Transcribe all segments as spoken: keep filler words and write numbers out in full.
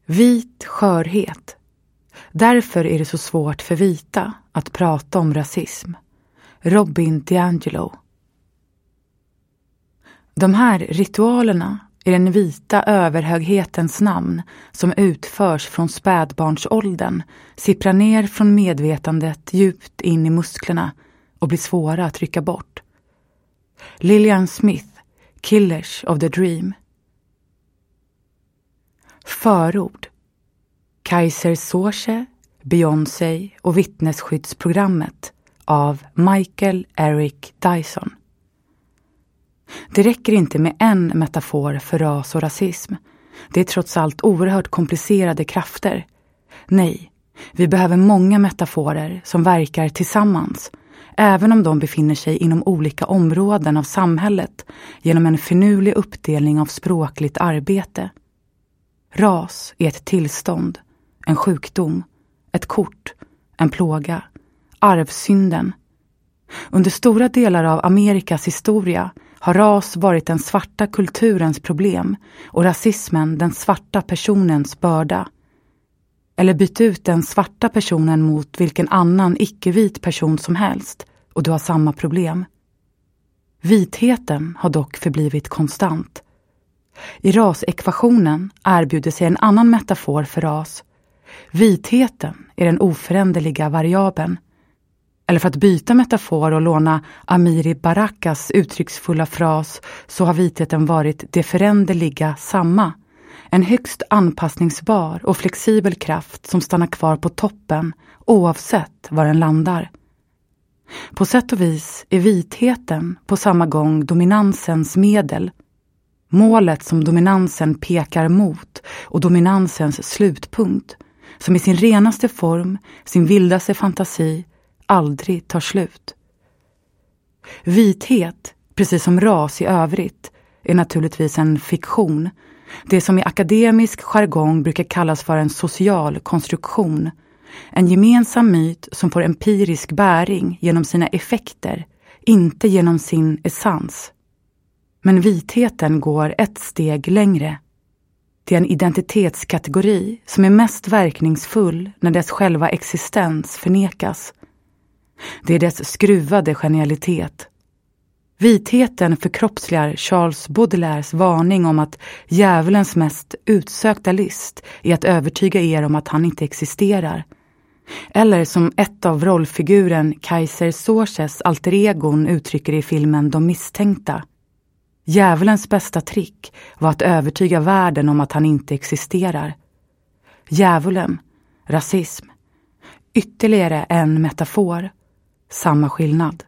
Vit skörhet. Därför är det så svårt för vita att prata om rasism. Robin DiAngelo. De här ritualerna i den vita överhöghetens namn som utförs från spädbarnsåldern sipprar ner från medvetandet djupt in i musklerna och blir svåra att rycka bort. Lillian Smith, Killers of the Dream. Förord. Kaiser Soze, Beyoncé och vittnesskyddsprogrammet av Michael Eric Dyson. Det räcker inte med en metafor för ras och rasism. Det är trots allt oerhört komplicerade krafter. Nej, vi behöver många metaforer som verkar tillsammans, även om de befinner sig inom olika områden av samhället genom en finurlig uppdelning av språkligt arbete. Ras är ett tillstånd, en sjukdom, ett kort, en plåga, arvsynden. Under stora delar av Amerikas historia har ras varit den svarta kulturens problem och rasismen den svarta personens börda. Eller byt ut den svarta personen mot vilken annan icke-vit person som helst och du har samma problem. Vitheten har dock förblivit konstant. I rasekvationen erbjuder sig en annan metafor för ras. Vitheten är den oföränderliga variabeln. Eller för att byta metafor och låna Amiri Barakas uttrycksfulla fras så har vitheten varit det föränderliga samma. En högst anpassningsbar och flexibel kraft som stannar kvar på toppen oavsett var den landar. På sätt och vis är vitheten på samma gång dominansens medel. Målet som dominansen pekar mot och dominansens slutpunkt som i sin renaste form, sin vildaste fantasi aldrig tar slut. Vithet, precis som ras i övrigt, är naturligtvis en fiktion. Det som i akademisk jargong brukar kallas för en social konstruktion. En gemensam myt som får empirisk bäring genom sina effekter, inte genom sin essens. Men vitheten går ett steg längre. Det är en identitetskategori som är mest verkningsfull när dess själva existens förnekas. Det är dess skruvade genialitet. Vitheten förkroppsligar Charles Baudelaires varning om att djävulens mest utsökta list är att övertyga er om att han inte existerar. Eller som ett av rollfiguren Kaiser Sozes alter egon uttrycker i filmen De misstänkta. Djävulens bästa trick var att övertyga världen om att han inte existerar. Djävulen, rasism. Ytterligare en metafor. Samma skillnad.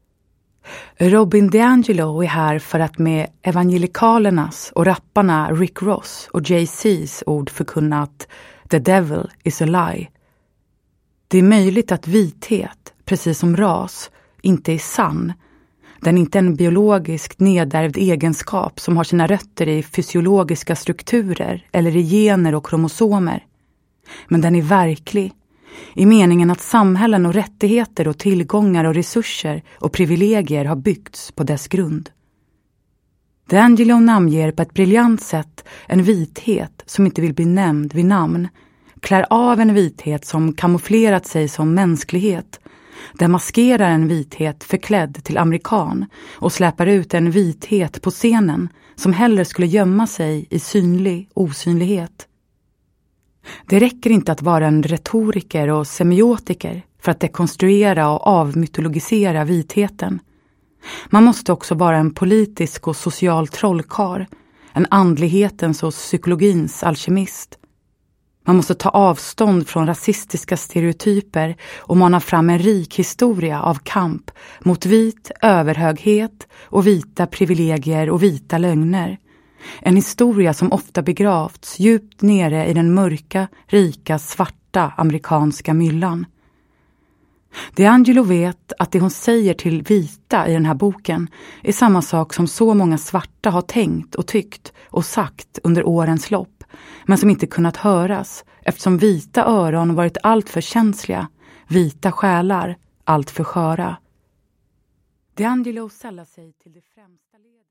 Robin DiAngelo är här för att med evangelikalernas och rapparna Rick Ross och Jay-Z's ord förkunna att the devil is a lie. Det är möjligt att vithet, precis som ras, inte är sann. Den är inte en biologiskt nedärvd egenskap som har sina rötter i fysiologiska strukturer eller i gener och kromosomer. Men den är verklig. I meningen att samhällen och rättigheter och tillgångar och resurser och privilegier har byggts på dess grund. DiAngelo namnger på ett briljant sätt en vithet som inte vill bli nämnd vid namn, klär av en vithet som kamouflerat sig som mänsklighet, demaskerar en vithet förklädd till amerikan och släpar ut en vithet på scenen som hellre skulle gömma sig i synlig osynlighet. Det räcker inte att vara en retoriker och semiotiker för att dekonstruera och avmytologisera vitheten. Man måste också vara en politisk och social trollkarl, en andlighetens och psykologins alkemist. Man måste ta avstånd från rasistiska stereotyper och mana fram en rik historia av kamp mot vit överhöghet och vita privilegier och vita lögner. En historia som ofta begravts djupt nere i den mörka, rika, svarta amerikanska myllan. DiAngelo vet att det hon säger till vita i den här boken är samma sak som så många svarta har tänkt och tyckt och sagt under årens lopp, men som inte kunnat höras eftersom vita öron varit allt för känsliga, vita själar allt för sköra. DiAngelo sällar sig till det främsta ledet.